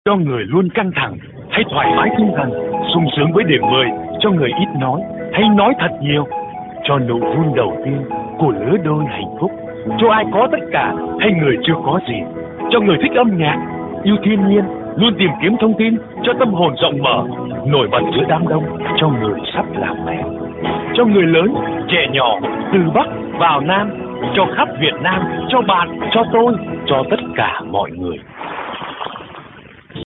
Cho người luôn căng thẳng hay thoải mái tinh thần, sung sướng với điểm 10 cho người ít nói hay nói thật nhiều, cho nụ hôn đầu tiên của lứa đôi hạnh phúc, cho ai có tất cả hay người chưa có gì, cho người thích âm nhạc, yêu thiên nhiên, luôn tìm kiếm thông tin, cho tâm hồn rộng mở, nổi bật giữa đám đông, cho người sắp làm mẹ, cho người lớn, trẻ nhỏ, từ Bắc vào Nam, cho khắp Việt Nam, cho bạn, cho tôi, cho tất cả mọi người.